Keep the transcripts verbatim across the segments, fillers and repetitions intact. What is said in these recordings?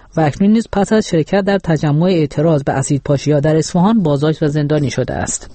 و اکنون نیز پس از شرکت در تجمع اعتراض به اسیدپاشی‌ها در اصفهان بازداشت و زندانی شده است.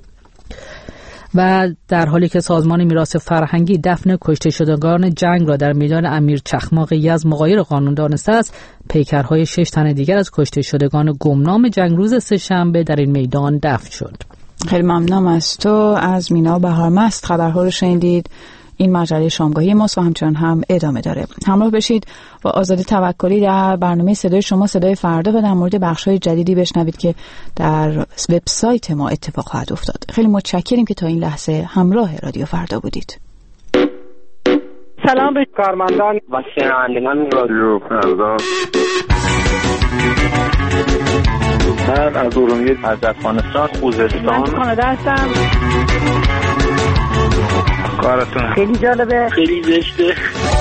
و در حالی که سازمان میراث فرهنگی دفن کشته شدگان جنگ را در میدان امیر چخماق یزد مغایر قانون دانسته است، پیکرهای شش تن دیگر از کشته شدگان گمنام جنگ روز سه‌شنبه در این میدان دفن شد. خیلی ممنونم از تو. از مینا بهارمست خبرها رو شنیدید. این مجله شامگاهی ماست و همچنان هم ادامه داره. همراه بشید با آزاده توکلی در برنامه صدای شما صدای فردا و در مورد بخش‌های جدیدی بشنوید که در وبسایت ما اتفاق خواهد افتاد. خیلی متشکریم که تا این لحظه همراه رادیو فردا بودید. سلام به کارمندان و شنوندگان رادیو فردا. من از ارومیه از افغانستان خوزستان من کانادا هستم. کارتون خیلی جالبه، خیلی زشته.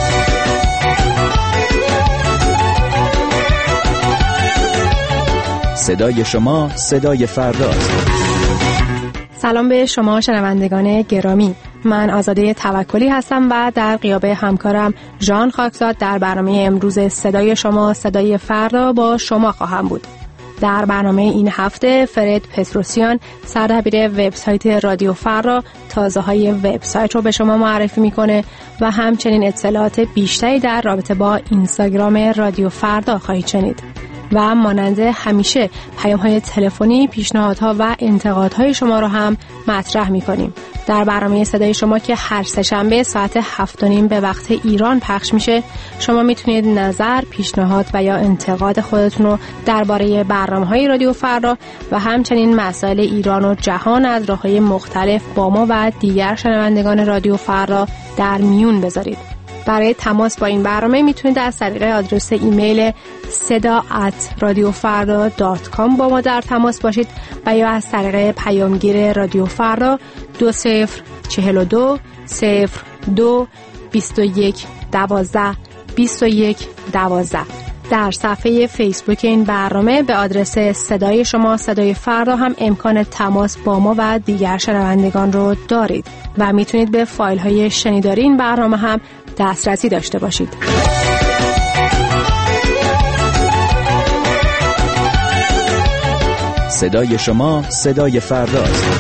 صدای شما صدای فرداست. سلام به شما شنوندگان گرامی، من آزاده توکلی هستم و در غیاب همکارم ژان خاکزاد در برنامه امروز صدای شما صدای فردا با شما خواهم بود. در برنامه این هفته فرد پتروسیان سردبیر وبسایت رادیو فردا تازه‌های وبسایت رو به شما معرفی میکنه و همچنین اطلاعات بیشتری در رابطه با اینستاگرام رادیو فردا خواهید شنید. و مانند همیشه پیام‌های تلفنی، پیشنهادها و انتقادهای شما رو هم مطرح می‌کنیم. در برنامه صدای شما که هر سه‌شنبه ساعت هفت و نیم به وقت ایران پخش میشه، شما میتونید نظر، پیشنهاد و یا انتقاد خودتون رو درباره برنامه‌های رادیو فردا و همچنین مسائل ایران و جهان از راه‌های مختلف با ما و دیگر شنوندگان رادیو فردا در میون بذارید. برای تماس با این برنامه میتونید از طریق آدرس ایمیل صدا ات رادیو فردا دات کام با ما در تماس باشید و یا از طریق پیامگیر رادیو فردا دو صفر چهل و دو صفر دو بیست و یک دوازده بیست و یک دوازده. در صفحه فیسبوک این برنامه به آدرس صدای شما صدای فردا هم امکان تماس با ما و دیگر شنوندگان رو دارید و میتونید به فایل های شنیداری این برنامه هم دسترسی داشته باشید. صدای شما صدای فرداست.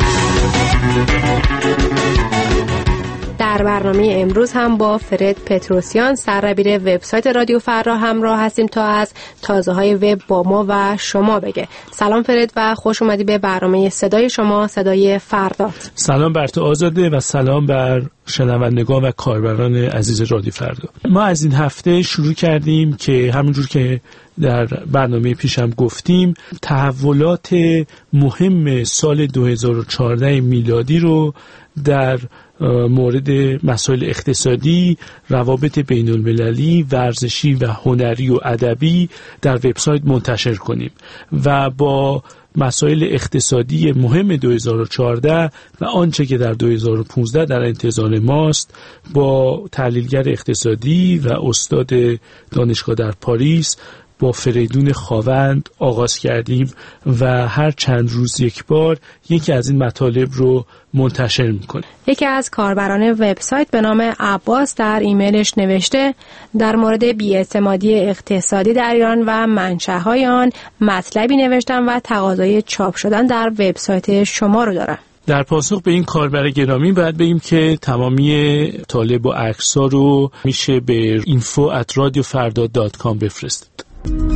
در برنامه امروز هم با فرد پتروسیان سردبیر وبسایت رادیو فردا همراه هستیم تا از تازه‌های وب با ما و شما بگه. سلام فرد و خوش اومدی به برنامه صدای شما صدای فردا. سلام بر تو آزاده و سلام بر شنوندگان و کاربران عزیز رادیو فردا. ما از این هفته شروع کردیم که همونجور که در برنامه پیشم گفتیم تحولات مهم سال دو هزار و چهارده میلادی رو در مورد مسائل اقتصادی، روابط بین المللی، ورزشی و هنری و ادبی در وبسایت منتشر کنیم و با مسائل اقتصادی مهم دو هزار و چهارده و آنچه که در دو هزار و پانزده در انتظار ماست با تحلیلگر اقتصادی و استاد دانشگاه در پاریس با فریدون خاوند آغاز کردیم و هر چند روز یک بار یکی از این مطالب رو منتشر میکنیم. یکی از کاربران وبسایت به نام عباس در ایمیلش نوشته در مورد بی‌اعتمادی اقتصادی در ایران و منشأهای آن مطلبی نوشتم و تقاضای چاپ شدن در وبسایت شما رو دارم. در پاسخ به این کاربر گرامی باید بگیم که تمامی طالب و عکس‌ها رو میشه به اینفو ات رادیو فردا دات کام بفرستید.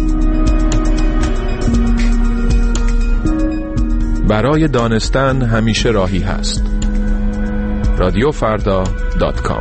برای دانستن همیشه راهی هست. رادیو فردا دات کام.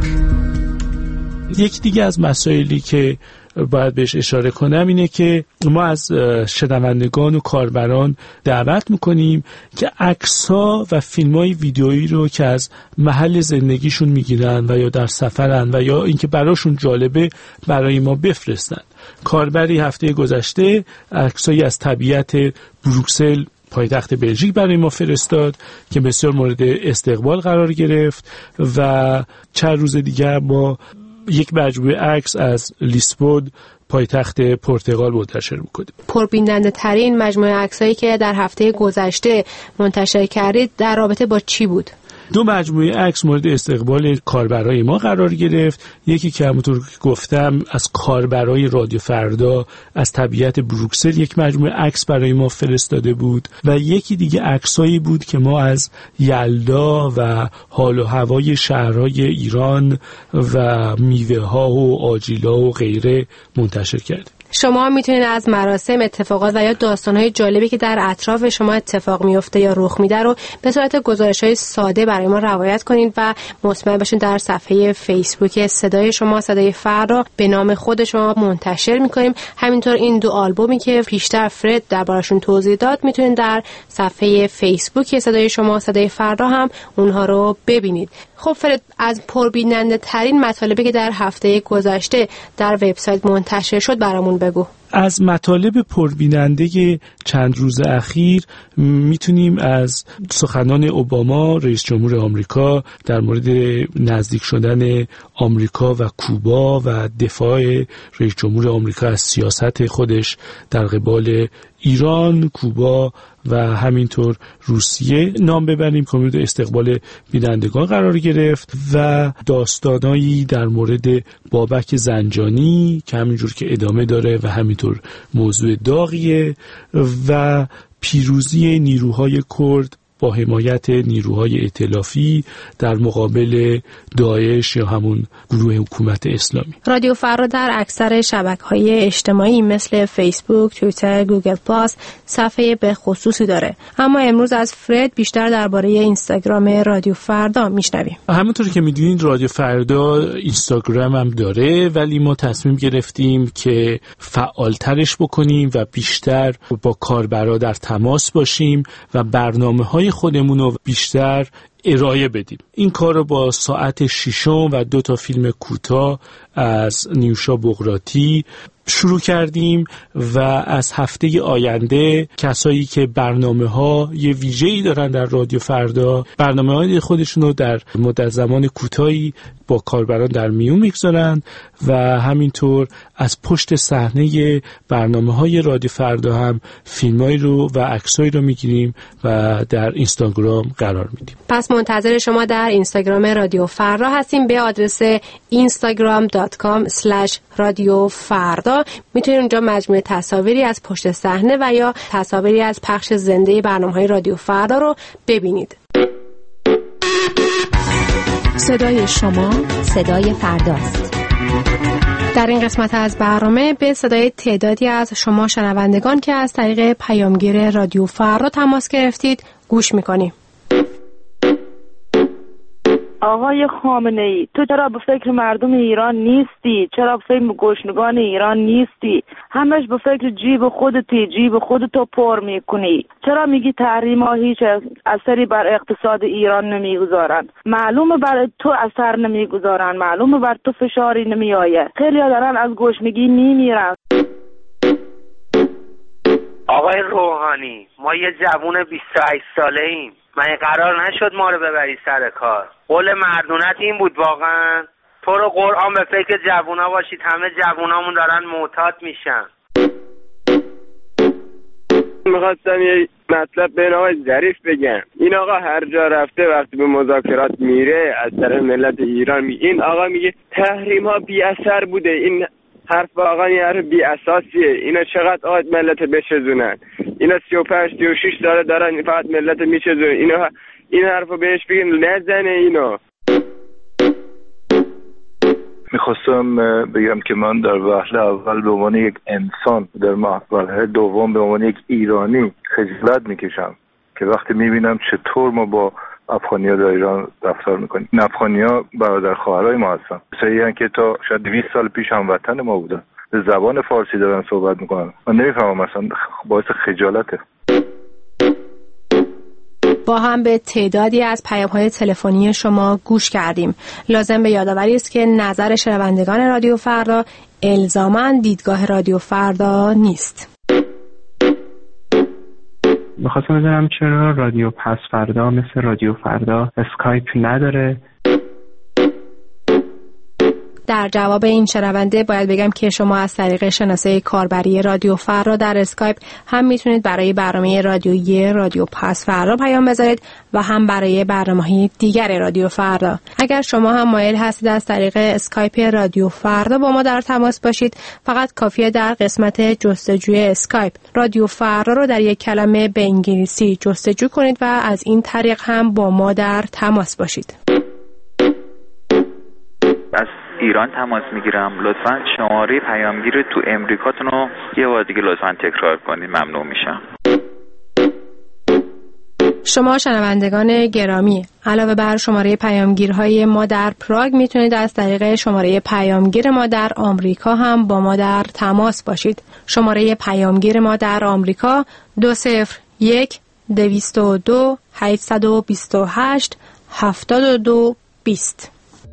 یک دیگه از مسائلی که باید بهش اشاره کنم اینه که ما از شنوندگان و کاربران دعوت میکنیم که عکس‌ها و فیلم‌های ویدیویی رو که از محل زندگیشون میگیرن و یا در سفرن و یا اینکه براشون جالبه برای ما بفرستن. کاربری هفته گذشته عکسایی از طبیعت بروکسل پایتخت بلژیک برای ما فرستاد که بسیار مورد استقبال قرار گرفت و چند روز دیگر با یک مجموعه عکس از لیسبون پایتخت پرتغال منتشر می‌کنیم. پربیننده ترین مجموعه عکسایی که در هفته گذشته منتشر کردید در رابطه با چی بود؟ دو مجموعه عکس مورد استقبال کاربرای ما قرار گرفت. یکی که همونطور که گفتم از کاربرای رادیو فردا از طبیعت بروکسل یک مجموعه عکس برای ما فرستاده بود و یکی دیگه عکسایی بود که ما از یلدا و حال و هوای شهرهای ایران و میوه ها و آجیلا و غیره منتشر کردیم. شما میتونید از مراسم، اتفاقات و یا داستان‌های جالبی که در اطراف شما اتفاق میفته یا رخ میده رو به صورت گزارش‌های ساده برای ما روایت کنید و مطمئن باشید در صفحه فیسبوک صدای شما صدای فردا به نام خود شما منتشر میکنیم. همینطور این دو آلبومی که پیشتر فرد دربارشون توضیح داد میتونید در صفحه فیسبوک صدای شما صدای فردا هم اونها رو ببینید. خب فرد، از پربیننده ترین مطالبی که در هفته گذشته در وبسایت منتشر شد برامون بگو. از مطالب پربیننده چند روز اخیر میتونیم از سخنان اوباما رئیس جمهور آمریکا در مورد نزدیک شدن آمریکا و کوبا و دفاع رئیس جمهور آمریکا از سیاست خودش در قبال ایران، کوبا و همینطور روسیه نام ببریم که مورد استقبال بینندگان قرار گرفت و داستانایی در مورد بابک زنجانی که همینجور که ادامه داره و همینطور موضوع داغیه و پیروزی نیروهای کرد با حمایت نیروهای ائتلافی در مقابل داعش یا همون گروه حکومت اسلامی. رادیو فردا در اکثر شبکه‌های اجتماعی مثل فیسبوک، توییتر، گوگل پلاس صفحه به خصوصی داره. اما امروز از فرد بیشتر درباره اینستاگرام رادیو فردا میشنویم. همونطور که میدونید رادیو فردا اینستاگرام هم داره، ولی ما تصمیم گرفتیم که فعالترش بکنیم و بیشتر با کاربرا در تماس باشیم و برنامه‌های خودمون رو بیشتر ارائه بدیم. این کار رو با ساعت ششم و دو تا فیلم کوتاه از نیوشا بغراتی شروع کردیم و از هفته آینده کسایی که برنامه‌ها یه ویژه‌ای دارن در رادیو فردا برنامه‌های خودشون رو در مدت زمان کوتاهی با کاربران در میون میگذارن و همینطور از پشت صحنه برنامه‌های رادیو فردا هم فیلمایی رو و عکسایی رو میگیریم و در اینستاگرام قرار میدیم. پس منتظر شما در اینستاگرام رادیو فردا هستیم به آدرس اینستاگرام دات کام اسلش رادیو فردا. میتونید اونجا مجموعه تصاویری از پشت صحنه و یا تصاویری از پخش زنده برنامه‌های رادیو فردا رو ببینید. صدای شما صدای فرداست. در این قسمت از برنامه به صدای تعدادی از شما شنوندگان که از طریق پیامگیر رادیو فردا تماس گرفتید گوش میکنیم. آقای خامنه‌ای، تو چرا به فکر مردم ایران نیستی؟ چرا به فکر گشنگان ایران نیستی؟ همش به فکر جیب خودتی، جیب خودتو پر میکنی. چرا میگی تحریم ها هیچ اثری بر اقتصاد ایران نمیگذارن؟ معلومه بر تو اثر نمیگذارن، معلومه بر تو فشاری نمیآید. خیلی ها دارن از گشنگی میمیرن. آقای روحانی، ما یه جوون بیست و هشت ساله ایم. من قرار نشد ما رو ببری سر کار. قول مردونت این بود واقعا؟ تو رو قرآن به فکر جوونا باشید، همه جوونامون دارن معتاد میشن. میخواستم یه مطلب به آقای ظریف بگم. این آقا هر جا رفته وقتی به مذاکرات میره از طرف ملت ایران می این آقا میگه تحریم ها بی اثر بوده. این حرف واقعا یه حرف بی اساسیه. اینا چقدر آقا ملت بشزونن؟ اینا سی و پنج سی و شش ساله دارن فقط ملت میشزونن. اینا این حرفو بهش بگیم نزنه. اینو میخواستم بگم که من در وهله اول به عنوان یک انسان، در وهله دوم به عنوان یک ایرانی خجالت میکشم که وقتی میبینم چطور ما با افغانی‌ها در ایران رفتار میکنیم. این افغانی‌ها برادر خواهرای ما هستن، صحیحن که تا شاید دویست سال پیش هم وطن ما بودن، به زبان فارسی دارن صحبت میکنن. من نمیفهمم، مثلا باعث خجالته. با هم به تعدادی از پیام‌های تلفنی شما گوش کردیم. لازم به یادآوری است که نظر شنوندگان رادیو فردا الزاماً دیدگاه رادیو فردا نیست. می‌خواستم بدونم چرا رادیو پس فردا مثل رادیو فردا اسکایپ نداره؟ در جواب این شنونده باید بگم که شما از طریق شناسه کاربری رادیو فردا در اسکایپ هم میتونید برای برنامه رادیویی رادیو پس فردا پیام بذارید و هم برای برنامه‌های دیگر رادیو فردا. اگر شما هم مایل هستید از طریق اسکایپ رادیو فردا با ما در تماس باشید، فقط کافیه در قسمت جستجوی اسکایپ رادیو فردا رو در یک کلمه به انگلیسی جستجو کنید و از این طریق هم با ما در تماس باشید. از ایران تماس میگیرم. لطفاً شماره پیامگیر تو امریکاتون رو یه بار دیگه لطفاً تکرار کنید، ممنون میشم. شما شنوندگان گرامی، علاوه بر شماره پیامگیرهای ما در پراگ میتونید از طریق شماره پیامگیر ما در آمریکا هم با ما در تماس باشید. شماره پیامگیر ما در آمریکا دو صفر یک دویست و دو هشتصد و بیست و هشت هفتاد و دو بیست.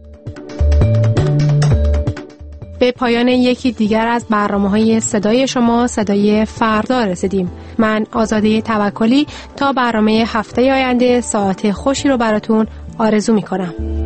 به پایان یکی دیگر از برنامه‌های صدای شما صدای فردا رسیدیم. من آزاده توکلی تا برنامه هفته آینده ساعت خوشی رو براتون آرزو می‌کنم.